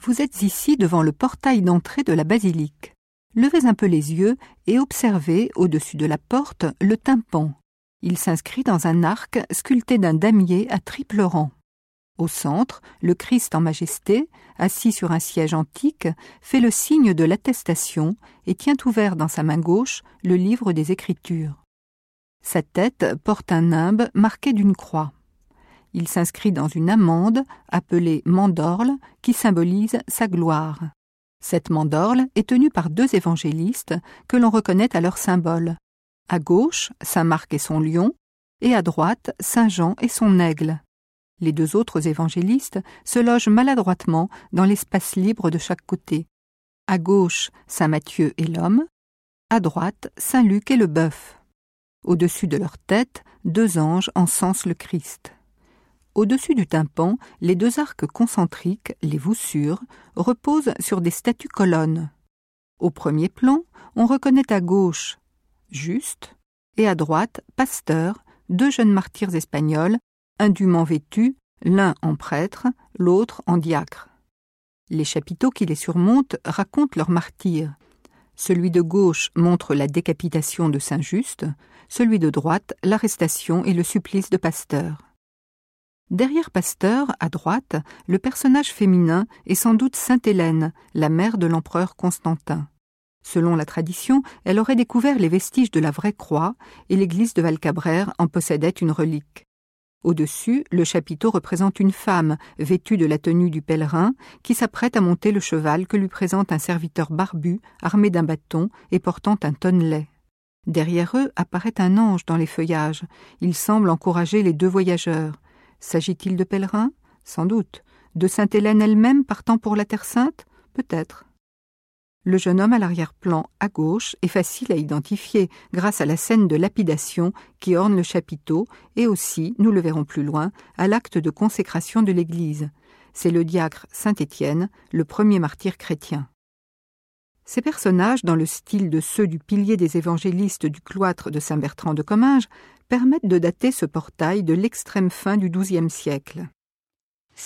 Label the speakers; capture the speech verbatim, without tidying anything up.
Speaker 1: Vous êtes ici devant le portail d'entrée de la basilique. Levez un peu les yeux et observez, au-dessus de la porte, le tympan. Il s'inscrit dans un arc sculpté d'un damier à triple rang. Au centre, le Christ en majesté, assis sur un siège antique, fait le signe de l'attestation et tient ouvert dans sa main gauche le livre des Écritures. Sa tête porte un nimbe marqué d'une croix. Il s'inscrit dans une amande appelée mandorle qui symbolise sa gloire. Cette mandorle est tenue par deux évangélistes que l'on reconnaît à leur symbole. À gauche, saint Marc et son lion, et à droite, saint Jean et son aigle. Les deux autres évangélistes se logent maladroitement dans l'espace libre de chaque côté. À gauche, saint Matthieu et l'homme, à droite, saint Luc et le bœuf. Au-dessus de leur tête, deux anges encensent le Christ. Au-dessus du tympan, les deux arcs concentriques, les voussures, reposent sur des statues colonnes. Au premier plan, on reconnaît à gauche Juste et à droite Pasteur, deux jeunes martyrs espagnols, indûment vêtus, l'un en prêtre, l'autre en diacre. Les chapiteaux qui les surmontent racontent leur martyre. Celui de gauche montre la décapitation de Saint-Just, celui de droite l'arrestation et le supplice de Pasteur. Derrière Pasteur, à droite, le personnage féminin est sans doute Sainte Hélène, la mère de l'empereur Constantin. Selon la tradition, elle aurait découvert les vestiges de la vraie croix et l'église de Valcabrère en possédait une relique. Au-dessus, le chapiteau représente une femme, vêtue de la tenue du pèlerin, qui s'apprête à monter le cheval que lui présente un serviteur barbu, armé d'un bâton et portant un tonnelet. Derrière eux apparaît un ange dans les feuillages. Il semble encourager les deux voyageurs. S'agit-il de pèlerins? Sans doute. De Sainte Hélène elle-même partant pour la Terre Sainte? Peut-être. Le jeune homme à l'arrière-plan, à gauche, est facile à identifier grâce à la scène de lapidation qui orne le chapiteau et aussi, nous le verrons plus loin, à l'acte de consécration de l'Église. C'est le diacre Saint Étienne, le premier martyr chrétien. Ces personnages, dans le style de ceux du pilier des évangélistes du cloître de Saint-Bertrand de Comminges, permettent de dater ce portail de l'extrême fin du douzième siècle.